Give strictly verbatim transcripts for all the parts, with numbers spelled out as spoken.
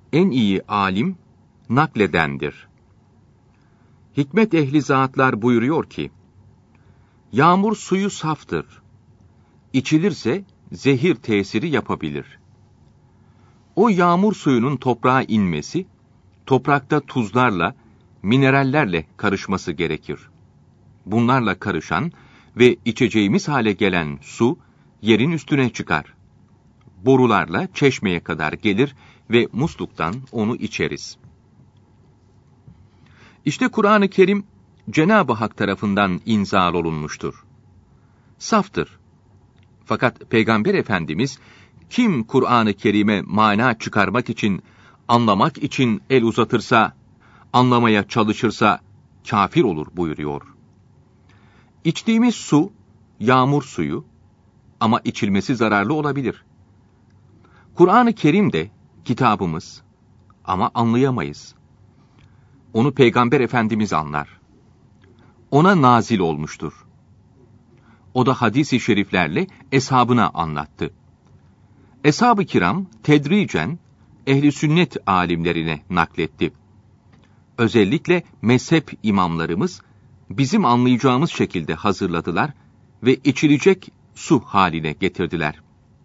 en iyi alim nakledendir. Hikmet ehli zatlar buyuruyor ki, yağmur suyu saftır. İçilirse zehir tesiri yapabilir. O yağmur suyunun toprağa inmesi, toprakta tuzlarla, minerallerle karışması gerekir. Bunlarla karışan ve içeceğimiz hale gelen su, yerin üstüne çıkar. Borularla çeşmeye kadar gelir ve musluktan onu içeriz. İşte Kur'an-ı Kerim, Cenab-ı Hak tarafından inzal olunmuştur. Saftır. Fakat Peygamber Efendimiz, kim Kur'an-ı Kerim'e mana çıkarmak için, anlamak için el uzatırsa, anlamaya çalışırsa, kafir olur buyuruyor. İçtiğimiz su, yağmur suyu ama içilmesi zararlı olabilir. Kur'an-ı Kerim de kitabımız ama anlayamayız. Onu Peygamber Efendimiz anlar. Ona nazil olmuştur. O da hadis-i şeriflerle eshabına anlattı. Eshab-ı kiram tedricen ehli sünnet alimlerine nakletti. Özellikle mezhep imamlarımız bizim anlayacağımız şekilde hazırladılar ve içilecek su haline getirdiler.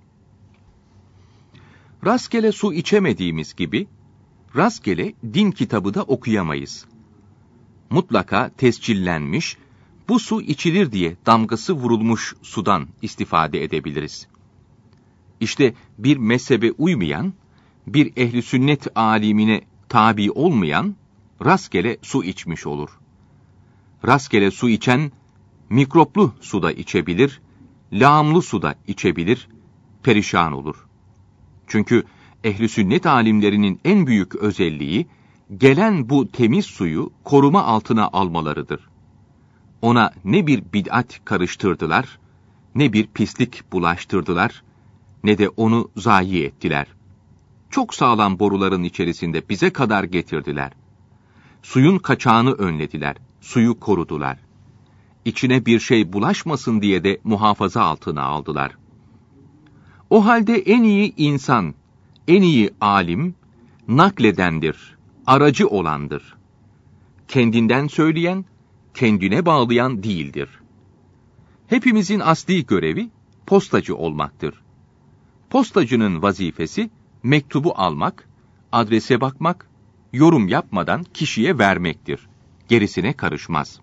Rastgele su içemediğimiz gibi, rastgele din kitabı da okuyamayız. Mutlaka tescillenmiş, bu su içilir diye damgası vurulmuş sudan istifade edebiliriz. İşte bir mezhebe uymayan, bir ehli sünnet alimine tabi olmayan, rastgele su içmiş olur. Rastgele su içen, mikroplu suda içebilir, lağımlı suda içebilir, perişan olur. Çünkü ehli sünnet alimlerinin en büyük özelliği, gelen bu temiz suyu koruma altına almalarıdır. Ona ne bir bid'at karıştırdılar, ne bir pislik bulaştırdılar, ne de onu zayi ettiler. Çok sağlam boruların içerisinde bize kadar getirdiler. Suyun kaçağını önlediler, suyu korudular. İçine bir şey bulaşmasın diye de muhafaza altına aldılar. O halde en iyi insan, en iyi alim, nakledendir, aracı olandır. Kendinden söyleyen, kendine bağlayan değildir. Hepimizin asli görevi, postacı olmaktır. Postacının vazifesi, mektubu almak, adrese bakmak, yorum yapmadan kişiye vermektir. Gerisine karışmaz.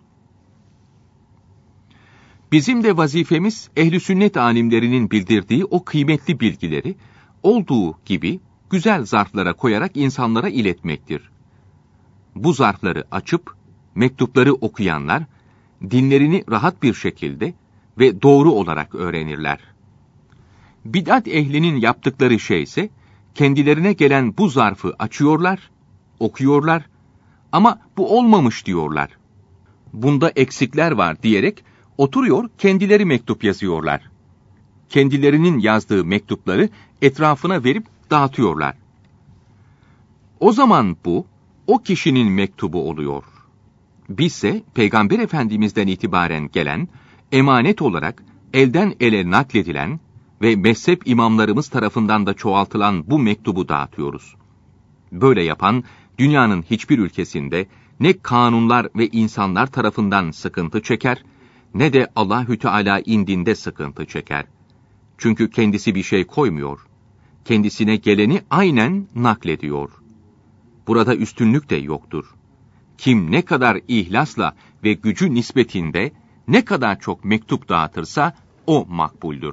Bizim de vazifemiz, ehl-i sünnet alimlerinin bildirdiği o kıymetli bilgileri, olduğu gibi güzel zarflara koyarak insanlara iletmektir. Bu zarfları açıp, mektupları okuyanlar, dinlerini rahat bir şekilde ve doğru olarak öğrenirler. Bid'at ehlinin yaptıkları şey ise, kendilerine gelen bu zarfı açıyorlar, okuyorlar ama bu olmamış diyorlar. Bunda eksikler var diyerek, oturuyor kendileri mektup yazıyorlar. Kendilerinin yazdığı mektupları etrafına verip dağıtıyorlar. O zaman bu, o kişinin mektubu oluyor. Bizse Peygamber Efendimiz'den itibaren gelen, emanet olarak elden ele nakledilen ve mezhep imamlarımız tarafından da çoğaltılan bu mektubu dağıtıyoruz. Böyle yapan, dünyanın hiçbir ülkesinde ne kanunlar ve insanlar tarafından sıkıntı çeker, ne de Allahü Teala indinde sıkıntı çeker. Çünkü kendisi bir şey koymuyor. Kendisine geleni aynen naklediyor. Burada üstünlük de yoktur. Kim ne kadar ihlasla ve gücü nispetinde ne kadar çok mektup dağıtırsa o makbuldür.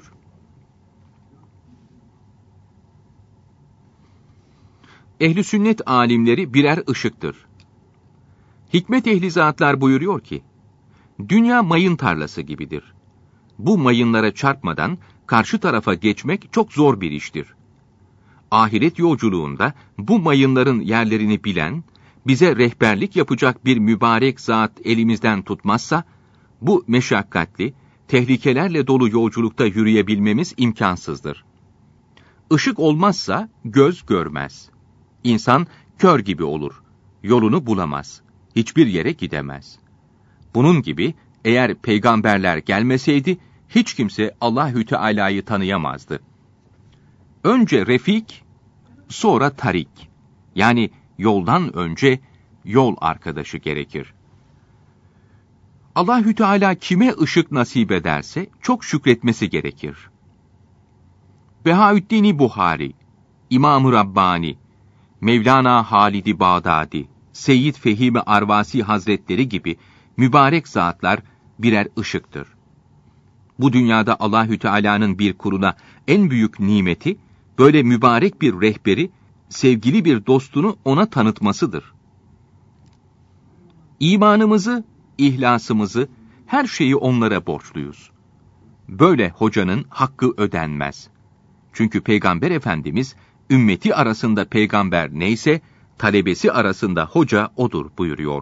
Ehl-i sünnet alimleri birer ışıktır. Hikmet ehli zatlar buyuruyor ki, dünya mayın tarlası gibidir. Bu mayınlara çarpmadan karşı tarafa geçmek çok zor bir iştir. Ahiret yolculuğunda bu mayınların yerlerini bilen, bize rehberlik yapacak bir mübarek zat elimizden tutmazsa, bu meşakkatli, tehlikelerle dolu yolculukta yürüyebilmemiz imkansızdır. Işık olmazsa göz görmez. İnsan kör gibi olur, yolunu bulamaz, hiçbir yere gidemez. Bunun gibi eğer peygamberler gelmeseydi, hiç kimse Allahü Teala'yı tanıyamazdı. Önce refik, sonra tarik. Yani yoldan önce yol arkadaşı gerekir. Allahü Teala kime ışık nasip ederse çok şükretmesi gerekir. Behaüddin Buhari, İmam-ı Rabbani, Mevlana Halid-i Bağdadi, Seyyid Fehim-i Arvasi Hazretleri gibi mübarek zatlar birer ışıktır. Bu dünyada Allahü Teala'nın bir kuluna en büyük nimeti, böyle mübarek bir rehberi, sevgili bir dostunu ona tanıtmasıdır. İmanımızı, ihlasımızı, her şeyi onlara borçluyuz. Böyle hocanın hakkı ödenmez. Çünkü Peygamber Efendimiz, ümmeti arasında peygamber neyse, talebesi arasında hoca odur buyuruyor.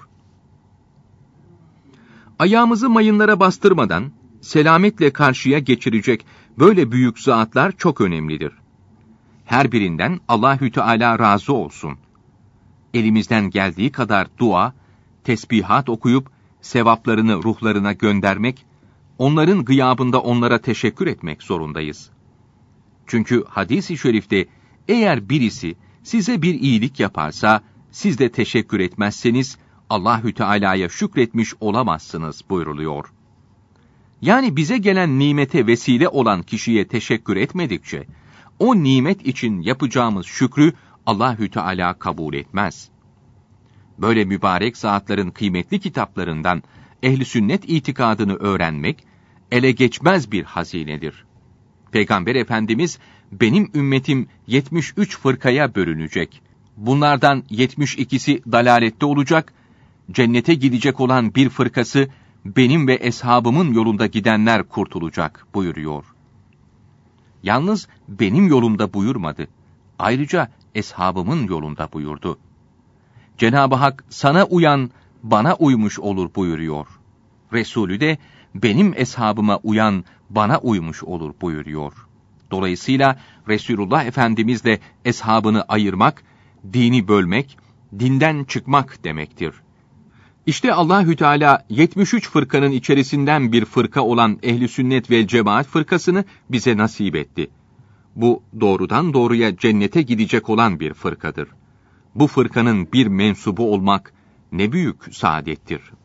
Ayağımızı mayınlara bastırmadan, selametle karşıya geçirecek böyle büyük zatlar çok önemlidir. Her birinden Allahü Teala razı olsun. Elimizden geldiği kadar dua, tesbihat okuyup, sevaplarını ruhlarına göndermek, onların gıyabında onlara teşekkür etmek zorundayız. Çünkü hadis-i şerifte, eğer birisi size bir iyilik yaparsa, siz de teşekkür etmezseniz, Allahü Teala'ya şükretmiş olamazsınız buyruluyor. Yani bize gelen nimete vesile olan kişiye teşekkür etmedikçe, o nimet için yapacağımız şükrü Allahü Teala kabul etmez. Böyle mübarek zatların kıymetli kitaplarından ehl-i sünnet itikadını öğrenmek, ele geçmez bir hazinedir. Peygamber Efendimiz, benim ümmetim yetmiş üç fırkaya bölünecek. Bunlardan yetmiş ikisi dalalette olacak, cennete gidecek olan bir fırkası, benim ve eshabımın yolunda gidenler kurtulacak buyuruyor. Yalnız benim yolumda buyurmadı. Ayrıca eshabımın yolunda buyurdu. Cenab-ı Hak sana uyan, bana uymuş olur buyuruyor. Resulü de benim eshabıma uyan, bana uymuş olur buyuruyor. Dolayısıyla Resulullah Efendimizle eshabını ayırmak, dini bölmek, dinden çıkmak demektir. İşte Allahü Teala yetmiş üç fırkanın içerisinden bir fırka olan Ehl-i Sünnet vel Cemaat fırkasını bize nasip etti. Bu doğrudan doğruya cennete gidecek olan bir fırkadır. Bu fırkanın bir mensubu olmak ne büyük saadettir.